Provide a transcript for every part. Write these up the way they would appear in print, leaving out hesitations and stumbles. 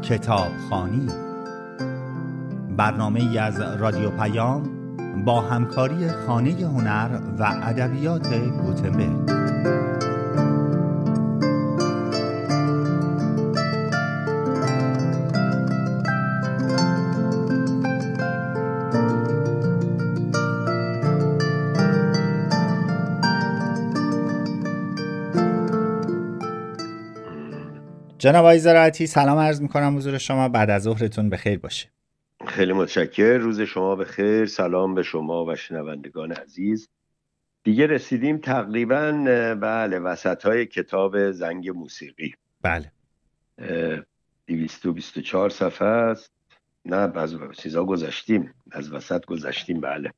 کتابخوانی، برنامه‌ای از رادیو پیام با همکاری خانه هنر و ادبیات گوتنبرگ. جناب آقای زراعتی، سلام عرض می‌کنم حضور شما. بعد از ظهرتون بخیر باشه. خیلی متشکرم. روز شما بخیر. سلام به شما و شنوندگان عزیز. دیگه رسیدیم تقریباً بله وسط‌های کتاب زنگ موسیقی. بله. 224 صفحه است. نه از چیزا گذشتیم، از وسط گذشتیم. بله.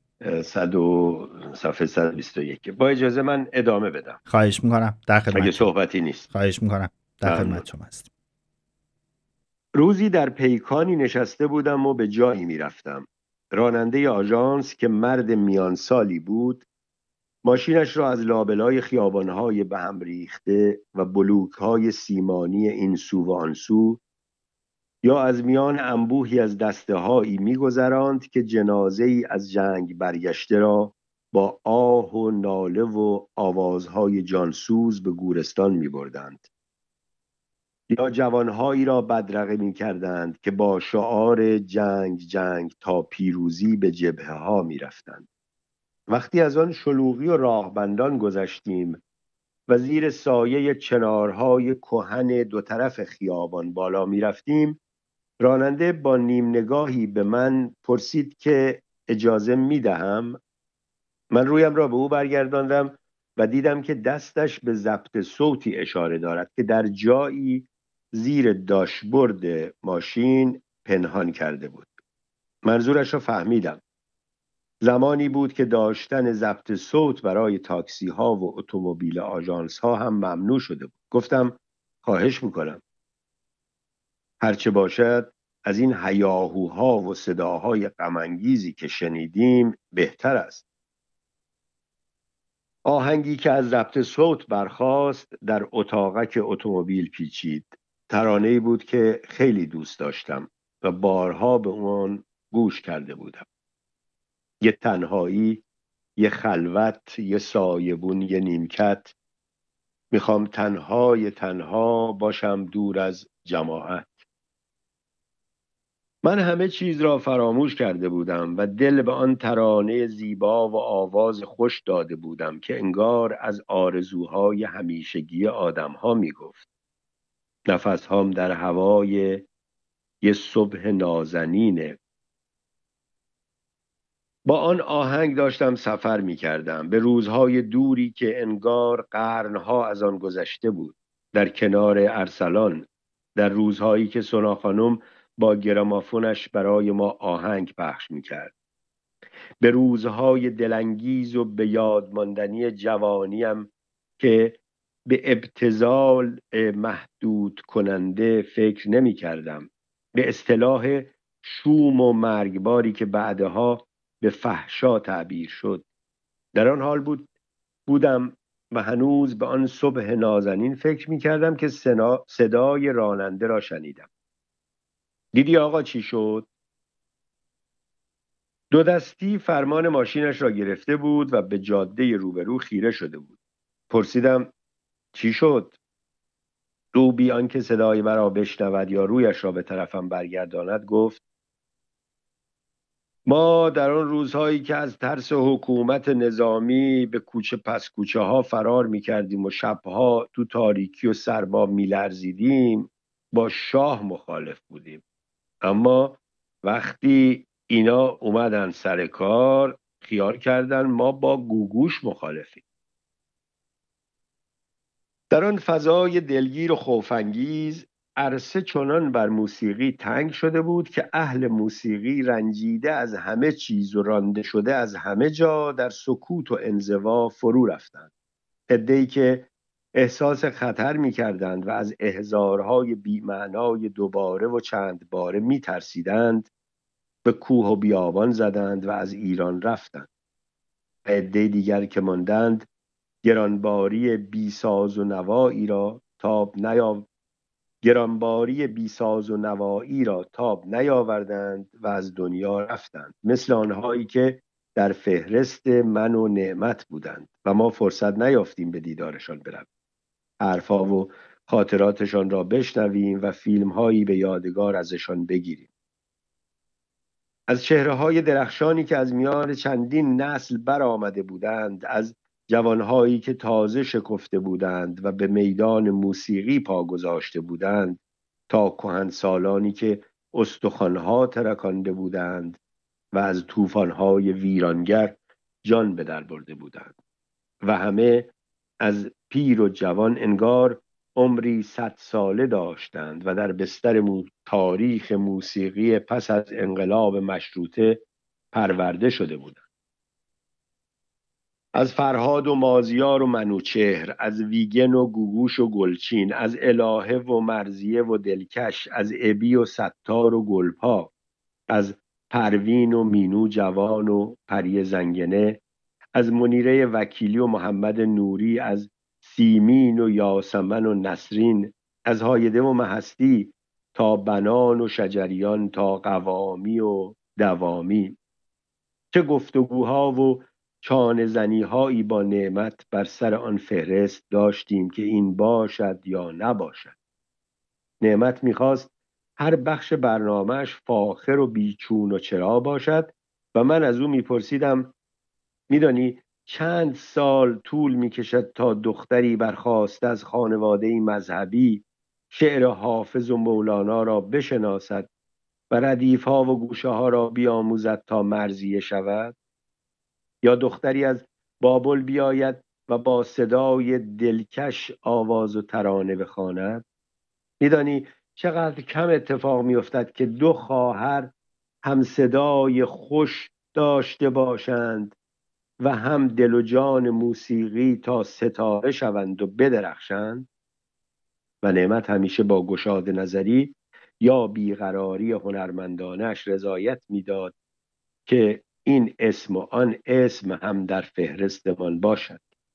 صفحه 121. با اجازه من ادامه بدم. خواهش می‌کنم. در خدمت. اگه صحبتی نیست. خواهش می‌کنم. در خدمت شما هستم. روزی در پیکانی نشسته بودم و به جایی می‌رفتم. راننده آژانس که مرد میان سالی بود، ماشینش را از لابلای خیابان‌های به هم ریخته و بلوک‌های سیمانی این سو و آن سو، یا از میان انبوهی از دسته‌هایی می‌گذراند که جنازه‌ای از جنگ برگشته را با آه و ناله و آوازهای جانسوز به گورستان می‌بردند، یا جوانهایی را بدرقه می‌کردند که با شعار جنگ جنگ تا پیروزی به جبهه‌ها می‌رفتند. وقتی از آن شلوغی و راهبندان گذشتیم و زیر سایه چنارهای کهن دو طرف خیابان بالا می‌رفتیم، راننده با نیم نگاهی به من پرسید که اجازه می‌دهم. من رویم را به او برگرداندم و دیدم که دستش به ضبط صوتی اشاره دارد که در جایی زیر داشبورد ماشین پنهان کرده بود. منظورش را فهمیدم. زمانی بود که داشتن ضبط صوت برای تاکسی ها و اتومبیل آژانس ها هم ممنوع شده بود. گفتم خواهش میکنم. هرچه باشد از این هیاهوها و صداهای غم‌انگیزی که شنیدیم بهتر است. آهنگی که از ضبط صوت برخاست در اتاقک اتومبیل پیچید. ترانه‌ای بود که خیلی دوست داشتم و بارها به اون گوش کرده بودم. یه تنهایی، یه خلوت، یه سایبون، یه نیمکت. میخوام تنها باشم دور از جماعت. من همه چیز را فراموش کرده بودم و دل به آن ترانه زیبا و آواز خوش داده بودم که انگار از آرزوهای همیشگی آدمها میگفت. نفسهام در هوای یه صبح نازنینه. با آن آهنگ داشتم سفر می کردم به روزهای دوری که انگار قرنها از آن گذشته بود. در کنار ارسلان، در روزهایی که سونا خانم با گرامافونش برای ما آهنگ پخش می کرد. به روزهای دلانگیز و به یاد ماندنی جوانیم که به ابتذال محدود کننده فکر نمی کردم. به اصطلاح شوم و مرگباری که بعدها به فحشا تعبیر شد. در آن حال بودم و هنوز به آن صبح نازنین فکر می کردم که صدای راننده را شنیدم. دیدی آقا چی شد؟ دو دستی فرمان ماشینش را گرفته بود و به جاده روبرو خیره شده بود. پرسیدم چی شد؟ او بی آنکه صدای مرا بشنود یا رویش را به طرفم برگرداند گفت ما در آن روزهایی که از ترس حکومت نظامی به کوچه پس کوچه ها فرار می کردیم و شبها تو تاریکی و سرما می لرزیدیم با شاه مخالف بودیم. اما وقتی اینا اومدن سر کار خیال کردن ما با گوگوش مخالفیم. در آن فضای دلگیر و خوف‌انگیز عرصه چنان بر موسیقی تنگ شده بود که اهل موسیقی رنجیده از همه چیز و رانده شده از همه جا در سکوت و انزوا فرو رفتند. عده‌ای که احساس خطر می کردند و از احضارهای بی‌معنای دوباره و چند باره می ترسیدند به کوه و بیابان زدند و از ایران رفتند. عده دیگر که ماندند گرانباری بی ساز و نوایی را تاب گرانباری بیساز و نوایی را تاب نیاوردند و از دنیا رفتند، مثل آنهایی که در فهرست من و نعمت بودند و ما فرصت نیافتیم به دیدارشان برویم، حرفها و خاطراتشان را بشنویم و فیلمهایی به یادگار ازشان بگیریم. از چهره‌های درخشانی که از میان چندین نسل برآمده بودند، از جوانهایی که تازه شکفته بودند و به میدان موسیقی پا گذاشته بودند، تا کهنسالانی که استخوان‌ها ترکانده بودند و از طوفان‌های ویرانگر جان به در برده بودند، و همه از پیر و جوان انگار عمری 100 ساله داشتند و در بستر تاریخ موسیقی پس از انقلاب مشروطه پرورده شده بودند. از فرهاد و مازیار و منوچهر، از ویگن و گوگوش و گلچین، از الهه و مرزیه و دلکش، از ابی و ستار و گلپا، از پروین و مینو جوان و پری زنگنه، از منیره وکیلی و محمد نوری، از سیمین و یاسمن و نسرین، از هایده و مهستی تا بنان و شجریان تا قوامی و دوامی. چه گفتگوها و چانه زنی‌هایی با نعمت بر سر آن فهرست داشتیم که این باشد یا نباشد. نعمت می‌خواست هر بخش برنامهش فاخر و بیچون و چرا باشد و من از او می‌پرسیدم میدانی چند سال طول می‌کشد تا دختری برخاسته از خانواده‌ای مذهبی شعر حافظ و مولانا را بشناسد و ردیف‌ها و گوشه‌ها را بیاموزد تا مرزیه شود؟ یا دختری از بابل بیاید و با صدای دلکش آواز و ترانه بخواند؟ میدانی چقدر کم اتفاق میافتد که دو خواهر هم صدای خوش داشته باشند و هم دل و جان موسیقی تا ستاره شوند و بدرخشند؟ و نعمت همیشه با گشاده نظری یا بیقراری هنرمندانش رضایت میداد که این اسم و آن اسم هم در فهرستمان باشد.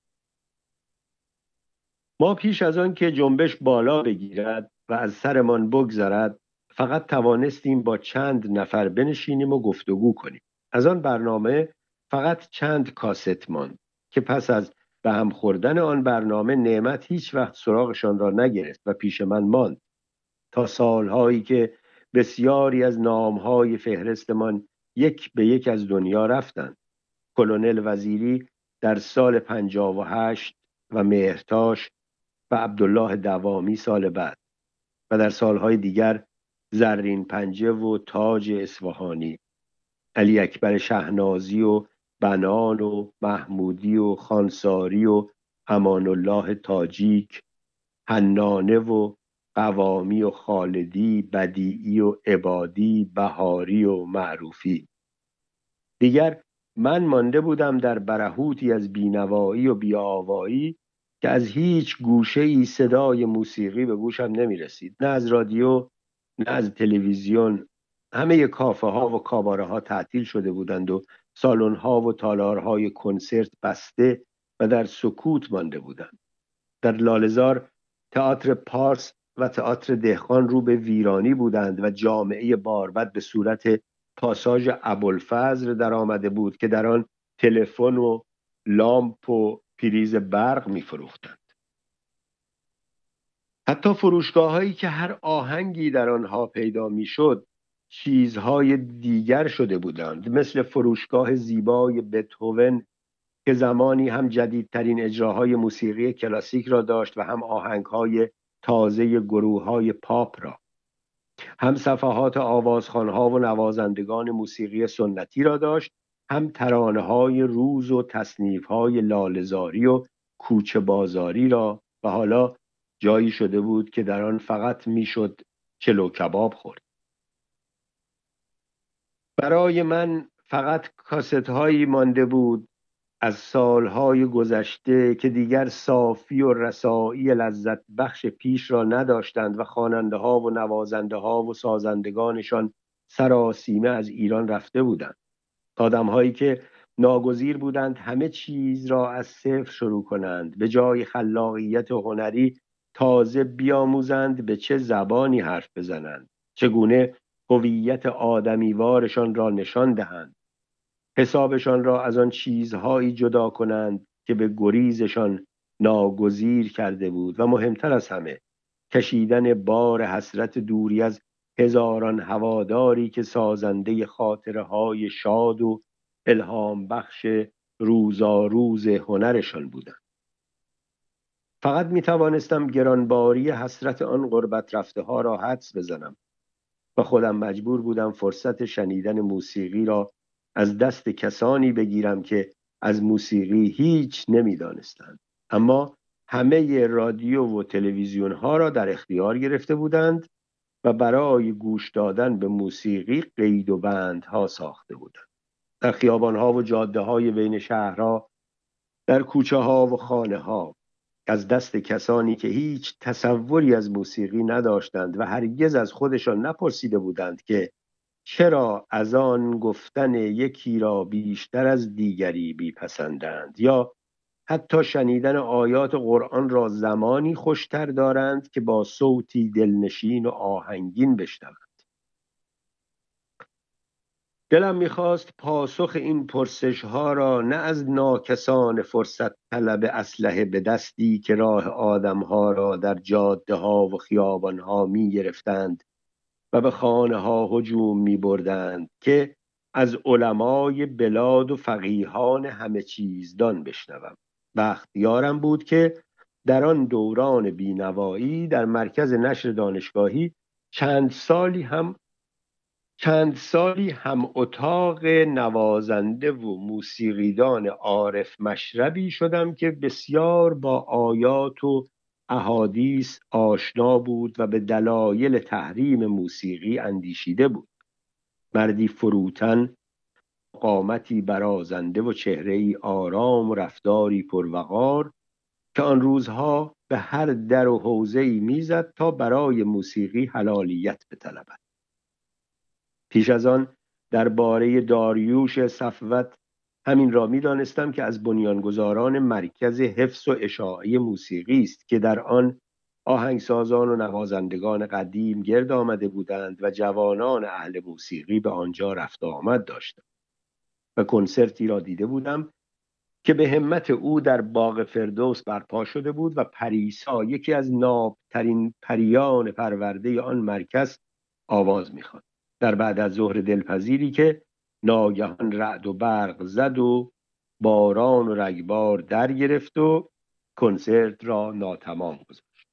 ما پیش از آن که جنبش بالا بگیرد و از سرمان بگذرد فقط توانستیم با چند نفر بنشینیم و گفتگو کنیم. از آن برنامه فقط چند کاست ماند که پس از به هم خوردن آن برنامه نعمت هیچ وقت سراغشان را نگرفت و پیش من ماند تا سالهایی که بسیاری از نامهای فهرستمان یک به یک از دنیا رفتند. کلونل وزیری در سال 58 و مهرتاش و عبدالله دوامی سال بعد، و در سالهای دیگر زرین پنجه و تاج اصفهانی، علی اکبر شهنازی و بنان و محمودی و خانساری و امان الله تاجیک، حنانه و قوامی و خالدی، بدیعی و عبادی، بهاری و معروفی. دیگر من مانده بودم در برهوتی از بینوایی و بیاوایی که از هیچ گوشه‌ای صدای موسیقی به گوشم نمی رسید، نه از رادیو نه از تلویزیون. همه کافه ها و کاباره ها تعطیل شده بودند و سالن ها و تالارهای کنسرت بسته و در سکوت مانده بودند. در لاله‌زار تئاتر پارس و تئاتر دهقان رو به ویرانی بودند و جامعه باربد به صورت پاساژ ابوالفضل در آمده بود که در آن تلفن و لامپ و پریز برق می فروختند. حتی فروشگاه‌هایی که هر آهنگی در آنها پیدا می‌شد چیزهای دیگر شده بودند، مثل فروشگاه زیبای بتهوون که زمانی هم جدیدترین اجراهای موسیقی کلاسیک را داشت و هم آهنگ‌های تازه گروه‌های پاپ را، هم صفحات آوازخوان‌ها و نوازندگان موسیقی سنتی را داشت، هم ترانه‌های روز و تصنیف‌های لاله‌زاری و کوچه بازاری را، و حالا جایی شده بود که در آن فقط میشد چلو کباب خورد. برای من فقط کاست‌هایی مانده بود از سالهای گذشته که دیگر صافی و رسایی لذت بخش پیش را نداشتند و خواننده ها و نوازنده ها و سازندگانشان سراسیمه از ایران رفته بودند. آدم هایی که ناگزیر بودند همه چیز را از صفر شروع کنند، به جای خلاقیت هنری تازه بیاموزند به چه زبانی حرف بزنند، چگونه هویت آدمیوارشان را نشان دهند، حسابشان را از آن چیزهایی جدا کنند که به گریزشان ناگزیر کرده بود و مهمتر از همه کشیدن بار حسرت دوری از هزاران هواداری که سازنده خاطره‌های شاد و الهام بخش روزاروز هنرشان بودند. فقط می توانستم گرانباری حسرت آن غربت رفته ها را حدس بزنم و خودم مجبور بودم فرصت شنیدن موسیقی را از دست کسانی بگیرم که از موسیقی هیچ نمی‌دانستند، اما همه رادیو و تلویزیون ها را در اختیار گرفته بودند و برای گوش دادن به موسیقی قید و بندها ساخته بودند. در خیابان ها و جاده های بین شهرها، در کوچه ها و خانه ها، از دست کسانی که هیچ تصوری از موسیقی نداشتند و هرگز از خودشان نپرسیده بودند که چرا از آن گفتن یکی را بیشتر از دیگری بیپسندند، یا حتی شنیدن آیات قرآن را زمانی خوشتر دارند که با صوتی دلنشین و آهنگین بشنوند. دلم میخواست پاسخ این پرسش ها را نه از ناکسان فرصت طلب اسلحه به دستی که راه آدم ها را در جاده ها و خیابان ها می گرفتند و به خانه ها هجوم می بردند که از علمای بلاد و فقیهان همه چیزدان بشنوم. بختیارم بود که در آن دوران بینوایی در مرکز نشر دانشگاهی چند سالی هم اتاق نوازنده و موسیقیدان عارف مشربی شدم که بسیار با آیات و احادیث آشنا بود و به دلایل تحریم موسیقی اندیشیده بود. مردی فروتن، قامتی برازنده و چهره‌ای آرام و رفتاری پروقار که آن روزها به هر در و حوزه‌ای میزد تا برای موسیقی حلالیت بطلبد. پیش از آن درباره داریوش صفوت همین را می دانستم که از بنیانگذاران مرکز حفظ و اشاعه موسیقی است که در آن آهنگسازان و نوازندگان قدیم گرد آمده بودند و جوانان اهل موسیقی به آنجا رفت و آمد داشتند. و کنسرتی را دیده بودم که به همت او در باغ فردوس برپا شده بود و پریسا، یکی از نابترین پریان پرورده آن مرکز، آواز می‌خواند. در بعد از ظهر دلپذیری که ناگهان رعد و برق زد و باران و رگبار در گرفت و کنسرت را ناتمام گذاشت.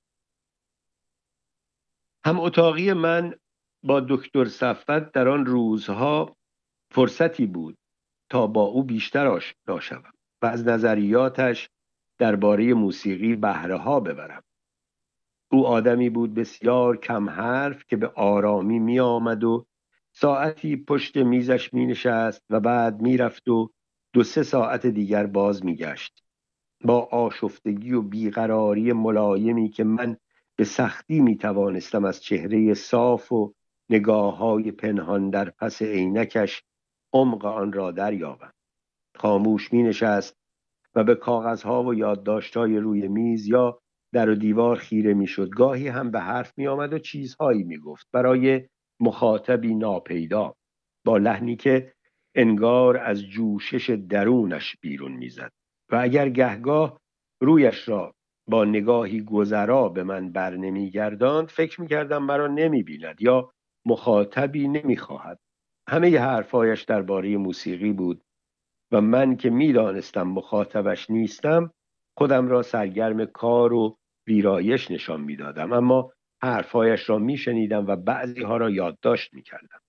هم اتاقی من با دکتر صفوت در آن روزها فرصتی بود تا با او بیشتر آشنا شوم و از نظریاتش درباره موسیقی بهره ها ببرم. او آدمی بود بسیار کم حرف که به آرامی می آمد و ساعتی پشت میزش می نشست و بعد می رفت و 2-3 ساعت دیگر باز می گشت. با آشفتگی و بیقراری ملایمی که من به سختی می توانستم از چهره صاف و نگاه‌های پنهان در پس عینکش عمق آن را دریابم. خاموش می نشست و به کاغذها و یادداشت‌های روی میز یا در و دیوار خیره میشد. گاهی هم به حرف می آمد و چیزهایی می گفت برای مخاطبی ناپیدا، با لحنی که انگار از جوشش درونش بیرون میزد. و اگر گهگاه رویش را با نگاهی گذرا به من بر نمیگرداند، فکر میکردم مرا نمیبیند یا مخاطبی نمیخواهد. همه حرفایش درباره موسیقی بود و من که میدانستم مخاطبش نیستم خودم را سرگرم کار و ویرایش نشان میدادم، اما حرفایش را میشنیدم و بعضی ها را یادداشت میکردم.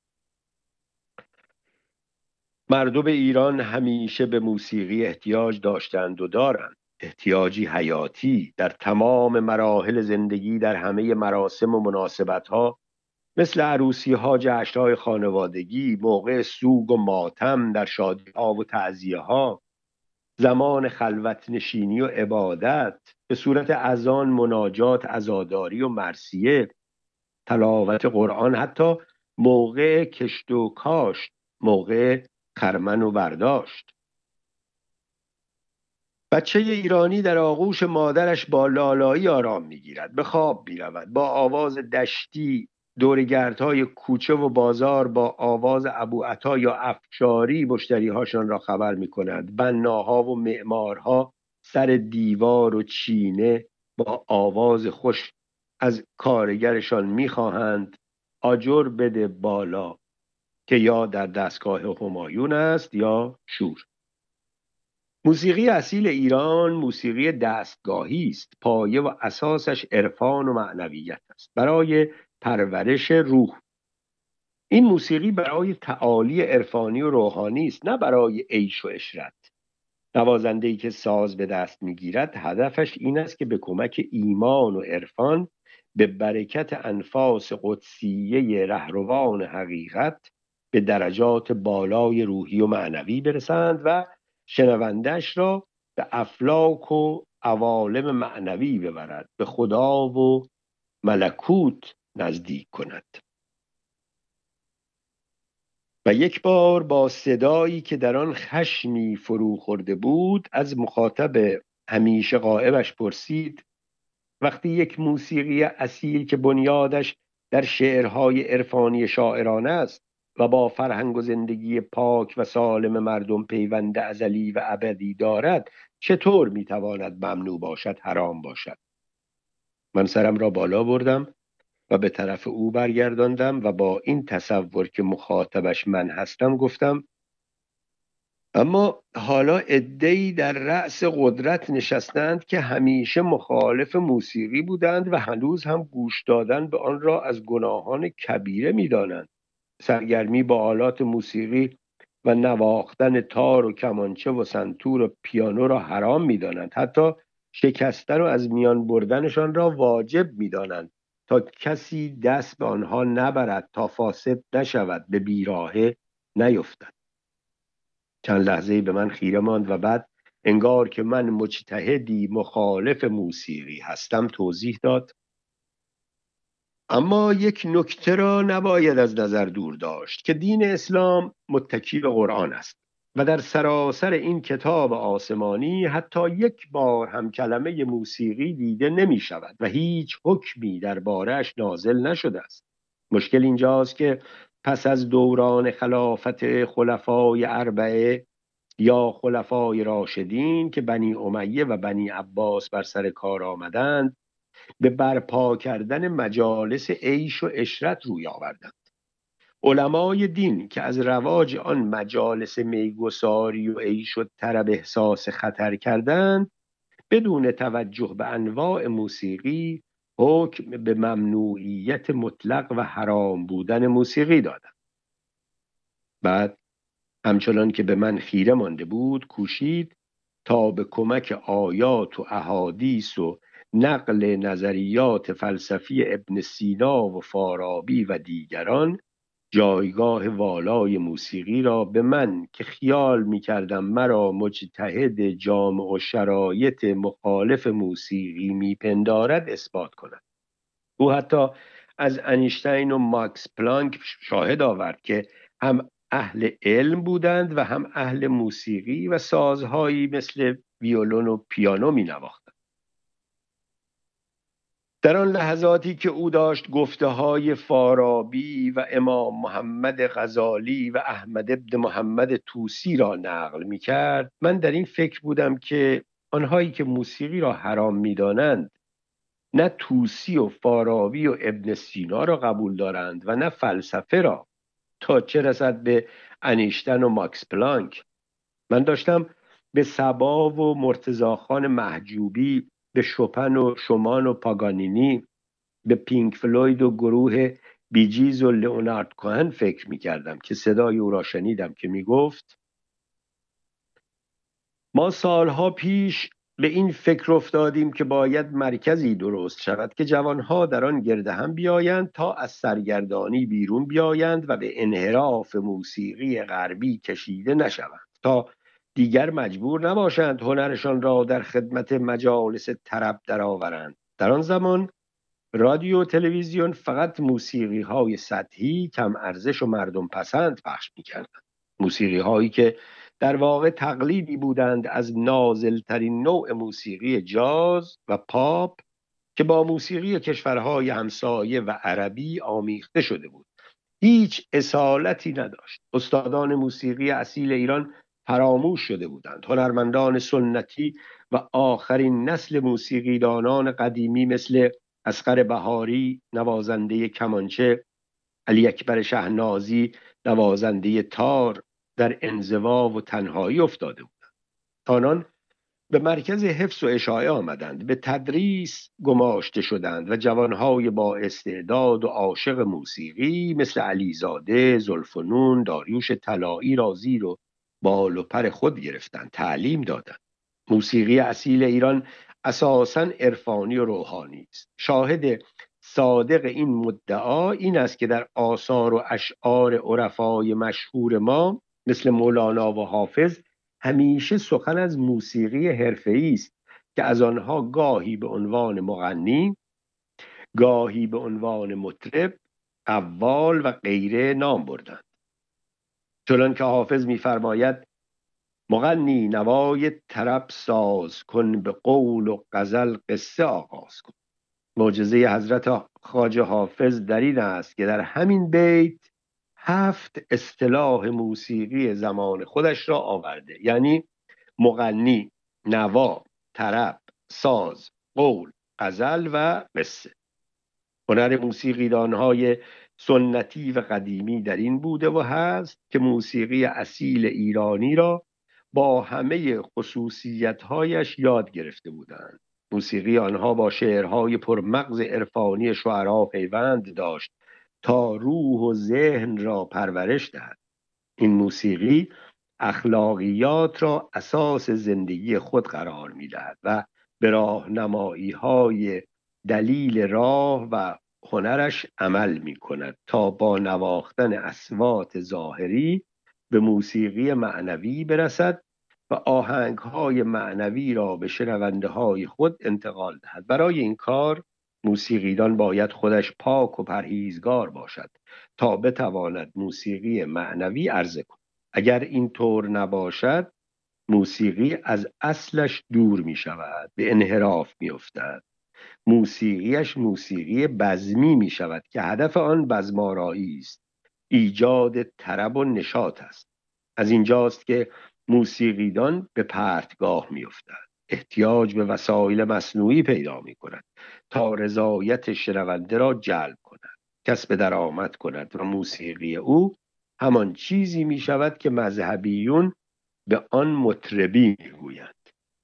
مردم ایران همیشه به موسیقی احتیاج داشتند و دارند، احتیاجی حیاتی در تمام مراحل زندگی، در همه مراسم و مناسبت‌ها، مثل عروسی‌ها، جشن‌های خانوادگی، موقع سوگ و ماتم، در شادی‌ها و تعزیه‌ها، زمان خلوت نشینی و عبادت به صورت اذان، مناجات، عزاداری و مرثیه، تلاوت قرآن، حتی موقع کشت و کاشت، موقع خرمن و برداشت. بچه ایرانی در آغوش مادرش با لالایی آرام میگیرد، به خواب میرود، با آواز دشتی دورگردهای کوچه و بازار، با آواز ابوعطا یا افشاری مشتریهاشان را خبر میکند. بناها و معمارها سر دیوار و چینه با آواز خوش از کارگرشان میخواهند آجر بده بالا، که یا در دستگاه همایون است یا شور. موسیقی اصیل ایران موسیقی دستگاهی است. پایه و اساسش عرفان و معنویت است، برای پرورش روح. این موسیقی برای تعالی عرفانی و روحانی است، نه برای عیش و عشرت. نوازنده‌ای که ساز به دست میگیرد هدفش این است که به کمک ایمان و عرفان به برکت انفاس قدسیه رهروان حقیقت به درجات بالای روحی و معنوی برسند و شنوندش را به افلاک و عوالم معنوی ببرد، به خدا و ملکوت نزدیک کند. و یک بار با صدایی که در آن خشمی فرو خورده بود از مخاطب همیشه غائبش پرسید: وقتی یک موسیقی اصیل که بنیادش در شعرهای عرفانی شاعرانه است و با فرهنگ و زندگی پاک و سالم مردم پیوند ازلی و ابدی دارد، چطور میتواند ممنوع باشد، حرام باشد؟ من سرم را بالا بردم و به طرف او برگرداندم و با این تصور که مخاطبش من هستم گفتم: اما حالا عده‌ای در رأس قدرت نشستند که همیشه مخالف موسیقی بودند و هنوز هم گوش دادن به آن را از گناهان کبیره می‌دانند. سرگرمی با آلات موسیقی و نواختن تار و کمانچه و سنتور و پیانو را حرام می‌دانند. حتی شکستن و از میان بردنشان را واجب می‌دانند تا کسی دست به آنها نبرد، تا فاسد نشود، به بیراهه نیفتد. چند لحظه‌ای به من خیره ماند و بعد انگار که من مجتهدی مخالف موسیقی هستم توضیح داد: اما یک نکته را نباید از نظر دور داشت که دین اسلام متکی به قرآن است و در سراسر این کتاب آسمانی حتی یک بار هم کلمه موسیقی دیده نمی شود و هیچ حکمی درباره‌اش نازل نشده است. مشکل اینجاست که پس از دوران خلافت خلفای اربعه یا خلفای راشدین که بنی امیه و بنی عباس بر سر کار آمدند، به برپا کردن مجالس عیش و عشرت روی آوردند. علمای دین که از رواج آن مجالس میگساری و عیش و طرب احساس خطر کردند، بدون توجه به انواع موسیقی حکم به ممنوعیت مطلق و حرام بودن موسیقی دادند. بعد همچنان که به من خیره مانده بود کوشید تا به کمک آیات و احادیث و نقل نظریات فلسفی ابن سینا و فارابی و دیگران جایگاه والای موسیقی را به من که خیال می کردم مرا مجتهد جامع و شرایط مخالف موسیقی می پندارد اثبات کند. او حتی از انیشتین و ماکس پلانک شاهد آورد که هم اهل علم بودند و هم اهل موسیقی و سازهایی مثل ویولون و پیانو می نواختند. در آن لحظاتی که او داشت گفته های فارابی و امام محمد غزالی و احمد ابن محمد طوسی را نقل می کرد، من در این فکر بودم که آنهایی که موسیقی را حرام می دانند نه طوسی و فارابی و ابن سینا را قبول دارند و نه فلسفه را، تا چه رسد به انیشتن و ماکس پلانک. من داشتم به صبا و مرتضی خان محجوبی، به شوپن و شومان و پاگانینی، به پینک فلوید و گروه بیجیز و لئونارد کوهن فکر می کردم که صدای او را شنیدم که می گفت: ما سالها پیش به این فکر افتادیم که باید مرکزی درست شود که جوانها در آن گرد هم بیایند تا از سرگردانی بیرون بیایند و به انحراف موسیقی غربی کشیده نشوند، تا دیگر مجبور نباشند هنرشان را در خدمت مجالس طرب درآورند. در آن زمان رادیو و تلویزیون فقط موسیقی های سطحی، کم ارزش و مردم پسند پخش می‌کردند. موسیقی هایی که در واقع تقلیدی بودند از نازلترین نوع موسیقی جاز و پاپ که با موسیقی کشورهای همسایه و عربی آمیخته شده بود. هیچ اصالتی نداشت. استادان موسیقی اصیل ایران فراموش شده بودند. هنرمندان سنتی و آخرین نسل موسیقیدانان قدیمی مثل اصغر بهاری نوازنده کمانچه، علی اکبر شهنازی نوازنده تار در انزوا و تنهایی افتاده بودند. آنان به مرکز حفظ و اشاعه آمدند، به تدریس گماشته شدند و جوانهای با استعداد و عاشق موسیقی مثل علیزاده، زلفنون، داریوش طلایی را زیر و بال و پر خود گرفتند، تعلیم دادند. موسیقی اصیل ایران اساساً عرفانی و روحانی است. شاهد صادق این مدعا این است که در آثار و اشعار عرفای مشهور ما مثل مولانا و حافظ همیشه سخن از موسیقی حرفه‌ای است که از آنها گاهی به عنوان مغنی، گاهی به عنوان مطرب، قوال و غیره نام بردند. چنان که حافظ می‌فرماید: مغنی نوای طرب ساز کن، به قول و غزل قصه آغاز کن. معجزه حضرت خواجه حافظ در این است که در همین بیت 7 اصطلاح موسیقی زمان خودش را آورده، یعنی مغنی، نوا، طرب، ساز، قول، غزل و قصه. هنر موسیقیدانهای سنتی و قدیمی در این بوده و هست که موسیقی اصیل ایرانی را با همه خصوصیت‌هایش یاد گرفته بودند. موسیقی آنها با شعرهای پرمغز عرفانی شعرا پیوند داشت تا روح و ذهن را پرورش دهد. این موسیقی اخلاقیات را اساس زندگی خود قرار می‌دهد و به راهنمایی‌های دلیل راه و هنرش عمل می‌کند تا با نواختن اصوات ظاهری به موسیقی معنوی برسد و آهنگ‌های معنوی را به شنونده‌های خود انتقال دهد. برای این کار موسیقیدان باید خودش پاک و پرهیزگار باشد تا بتواند موسیقی معنوی عرضه کند. اگر این طور نباشد موسیقی از اصلش دور می شود، به انحراف می افتد. موسیقیش موسیقی بزمی می شود که هدف آن بزمارایی است، ایجاد طرب و نشاط است. از اینجاست که موسیقیدان به پرتگاه می افتد، احتیاج به وسایل مصنوعی پیدا می کند تا رضایت شنونده را جلب کند، کسب درآمد کند و موسیقی او همان چیزی می شود که مذهبیون به آن مطربی می گویند.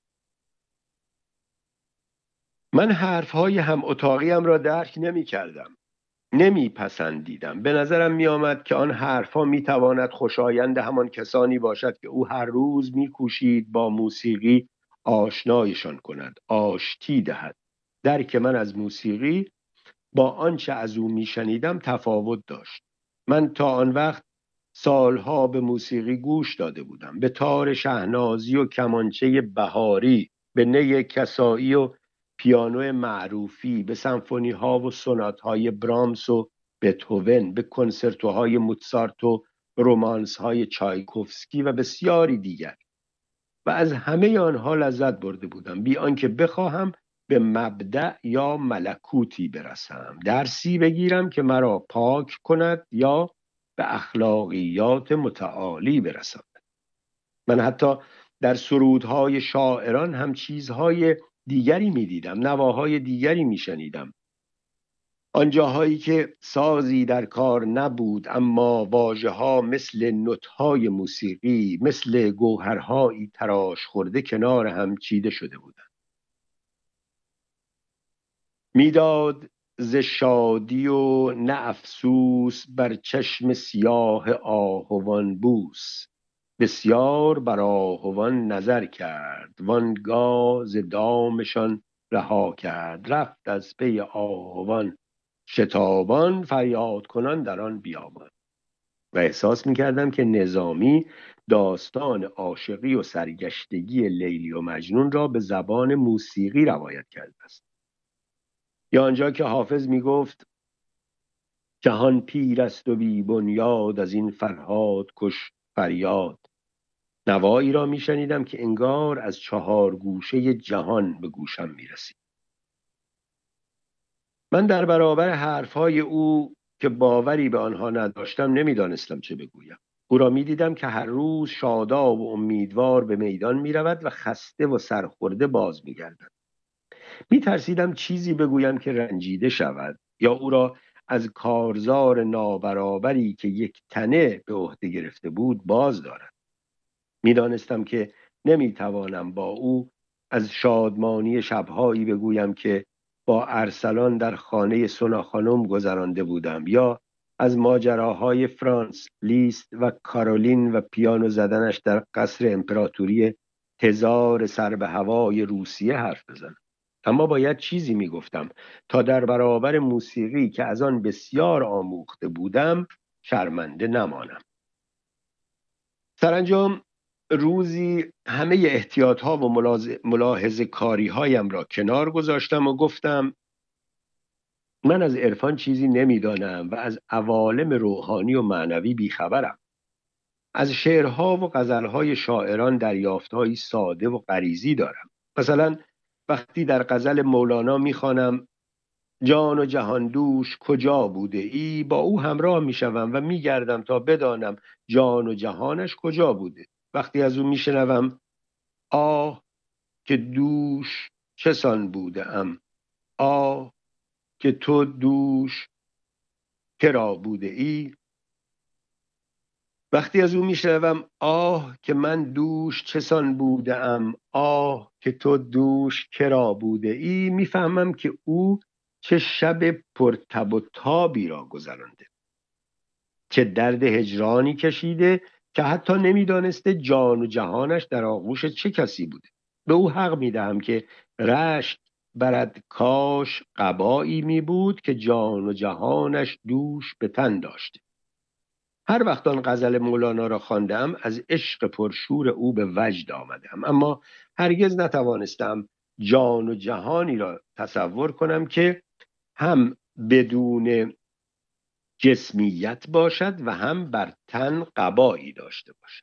من حرفهای هم اتاقیم را درک نمی کردم، نمی پسندیدم. به نظرم می آمد که آن حرفها می تواند خوشایند همان کسانی باشد که او هر روز می کوشید با موسیقی آشنایشان کند، آشتی دهد. درک من از موسیقی با آنچه از او می شنیدم تفاوت داشت. من تا آن وقت سالها به موسیقی گوش داده بودم، به تار شهنازی و کمانچه بهاری، به نی کسایی و پیانو معروفی، به سمفونی ها و سونات های برامس و بتهوون، به کنسرتوهای موتسارت و رومانس های چایکوفسکی و بسیاری دیگر، و از همه آنها لذت برده بودم بی آنکه بخواهم به مبدأ یا ملکوتی برسم، درسی بگیرم که مرا پاک کند یا به اخلاقیات متعالی برسم. من حتی در سرودهای شاعران هم چیزهای دیگری می دیدم، نواهای دیگری می شنیدم. آنجاهایی که سازی در کار نبود اما واژه‌ها مثل نوت‌های موسیقی، مثل گوهرهایی تراش خورده کنار هم چیده شده بودند. میداد ز شادی و نه افسوس بر چشم سیاه آهوان بوس، بسیار بر آهوان نظر کرد وانگاه ز دامشان رها کرد، رفت از پی آهوان شتابان فریاد کنان در آن بیابان. و احساس می‌کردم که نظامی داستان عاشقی و سرگشتگی لیلی و مجنون را به زبان موسیقی روایت کرده است. یا آنجا که حافظ میگفت جهان پیر است و بی بنیاد، از این فرهاد کش فریاد، نوایی را میشنیدم که انگار از 4 گوشه جهان به گوشم میرسید. من در برابر حرفهای او که باوری به آنها نداشتم نمیدانستم چه بگویم. او را میدیدم که هر روز شاداب و امیدوار به میدان میرود و خسته و سرخورده باز میگردد. میترسیدم چیزی بگویم که رنجیده شود یا او را از کارزار نابرابری که یک تنه به عهده گرفته بود باز دارد. میدانستم که نمیتوانم با او از شادمانی شبهایی بگویم که با ارسلان در خانه سونا خانم گذرانده بودم، یا از ماجراهای فرانس لیست و کارولین و پیانو زدنش در قصر امپراتوری تزار سر به هوای روسیه حرف بزنم. اما باید چیزی میگفتم تا در برابر موسیقی که از آن بسیار آموخته بودم شرمنده نمانم. سرانجام روزی همه احتیاطها و ملاحظه کاری هایم را کنار گذاشتم و گفتم من از عرفان چیزی نمیدانم و از عوالم روحانی و معنوی بیخبرم. از شعرها و غزلهای شاعران دریافتهایی ساده و غریزی دارم. مثلا وقتی در غزل مولانا میخوانم جان و جهان دوش کجا بوده ای، با او همراه میشوم و میگردم تا بدانم جان و جهانش کجا بوده. وقتی از او میشنوم آه که دوش چسان بوده ام، آه که تو دوش کرا بوده ای، وقتی از او میشنوم آه که من دوش چسان بوده ام، آه که تو دوش کرا بوده ای، میفهمم که او چه شب پرتب و تابی را گذرانده، چه درد هجرانی کشیده که حتی نمیدانسته جان و جهانش در آغوش چه کسی بوده. به او حق میدهم که رشک برد کاش قبایی می بود که جان و جهانش دوش به تن داشته. هر وقت آن غزل مولانا را خواندم از عشق پرشور او به وجد آمدم، اما هرگز نتوانستم جان و جهانی را تصور کنم که هم بدون جسمیت باشد و هم بر تن قبایی داشته باشد.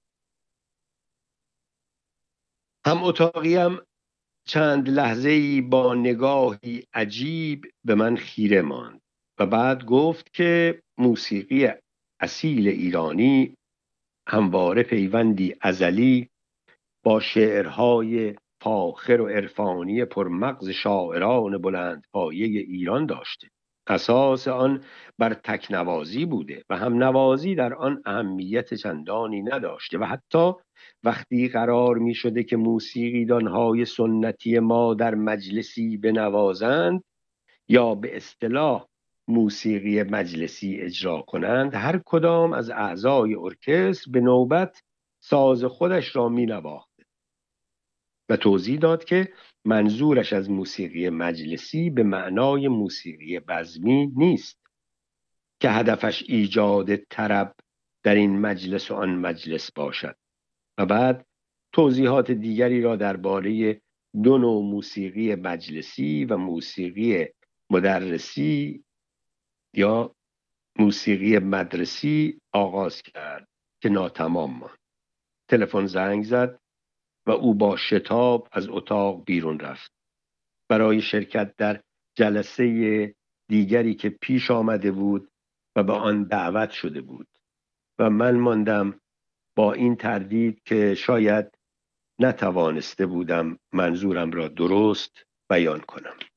هم اتاقیم چند لحظه‌ای با نگاهی عجیب به من خیره ماند و بعد گفت که موسیقی اصیل ایرانی همواره پیوندی ازلی با شعرهای فاخر و عرفانی پرمغز شاعران بلندپایه ایران داشته. اساس آن بر تکنوازی بوده و هم نوازی در آن اهمیت چندانی نداشته و حتی وقتی قرار می شده که موسیقیدانهای سنتی ما در مجلسی بنوازند یا به اصطلاح موسیقی مجلسی اجرا کنند، هر کدام از اعضای ارکستر به نوبت ساز خودش را می نواخت و توضیح داد که منظورش از موسیقی مجلسی به معنای موسیقی بزمی نیست که هدفش ایجاد طرب در این مجلس و آن مجلس باشد. و بعد توضیحات دیگری را درباره 2 نوع موسیقی مجلسی و موسیقی مدرسی یا موسیقی مدرسی آغاز کرد که ناتمام ماند. تلفن زنگ زد و او با شتاب از اتاق بیرون رفت برای شرکت در جلسه دیگری که پیش آمده بود و به آن دعوت شده بود و من ماندم با این تردید که شاید نتوانسته بودم منظورم را درست بیان کنم.